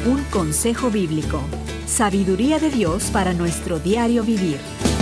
Un consejo bíblico. Sabiduría de Dios para nuestro diario vivir.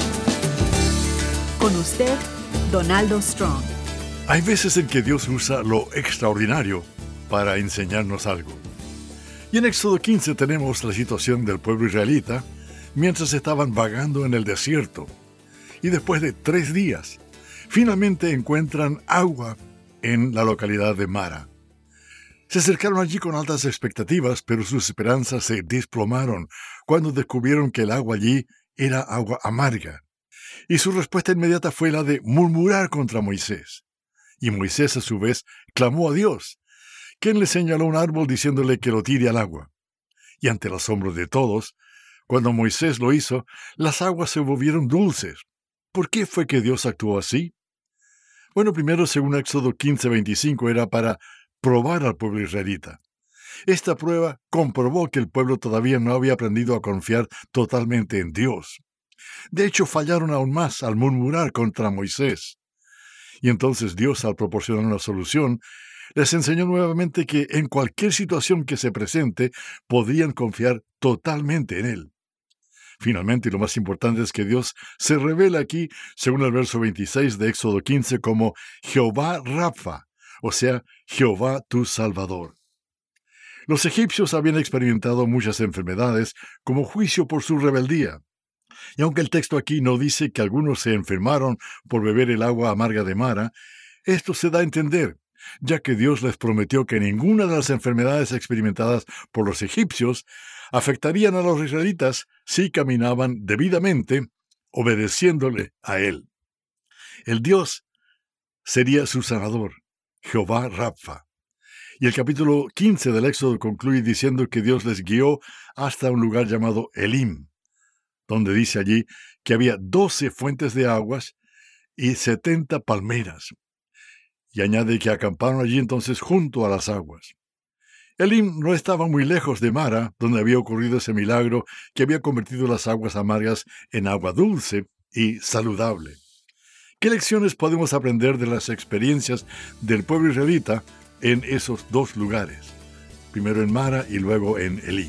Con usted, Donaldo Strong. Hay veces en que Dios usa lo extraordinario para enseñarnos algo. Y en Éxodo 15 tenemos la situación del pueblo israelita mientras estaban vagando en el desierto. Y después de 3 días, finalmente encuentran agua en la localidad de Mara. Se acercaron allí con altas expectativas, pero sus esperanzas se desplomaron cuando descubrieron que el agua allí era agua amarga. Y su respuesta inmediata fue la de murmurar contra Moisés. Y Moisés, a su vez, clamó a Dios, quien le señaló un árbol diciéndole que lo tire al agua. Y ante el asombro de todos, cuando Moisés lo hizo, las aguas se volvieron dulces. ¿Por qué fue que Dios actuó así? Bueno, primero, según Éxodo 15:25, era para probar al pueblo israelita. Esta prueba comprobó que el pueblo todavía no había aprendido a confiar totalmente en Dios. De hecho, fallaron aún más al murmurar contra Moisés. Y entonces Dios, al proporcionar una solución, les enseñó nuevamente que en cualquier situación que se presente, podían confiar totalmente en Él. Finalmente, y lo más importante es que Dios se revela aquí, según el verso 26 de Éxodo 15, como Jehová Rapha, o sea, Jehová tu Salvador. Los egipcios habían experimentado muchas enfermedades como juicio por su rebeldía. Y aunque el texto aquí no dice que algunos se enfermaron por beber el agua amarga de Mara, esto se da a entender, ya que Dios les prometió que ninguna de las enfermedades experimentadas por los egipcios afectarían a los israelitas si caminaban debidamente, obedeciéndole a Él. El Dios sería su sanador, Jehová Rapha. Y el capítulo 15 del Éxodo concluye diciendo que Dios les guió hasta un lugar llamado Elim, donde dice allí que había 12 fuentes de aguas y 70 palmeras. Y añade que acamparon allí entonces junto a las aguas. Elim no estaba muy lejos de Mara, donde había ocurrido ese milagro que había convertido las aguas amargas en agua dulce y saludable. ¿Qué lecciones podemos aprender de las experiencias del pueblo israelita en esos 2 lugares? Primero en Mara y luego en Elim.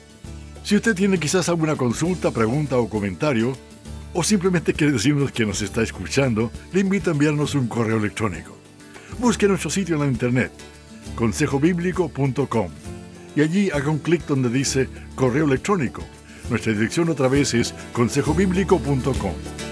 Si usted tiene quizás alguna consulta, pregunta o comentario, o simplemente quiere decirnos que nos está escuchando, le invito a enviarnos un correo electrónico. Busque nuestro sitio en la internet, consejobiblico.com, y allí haga un clic donde dice correo electrónico. Nuestra dirección otra vez es consejobiblico.com.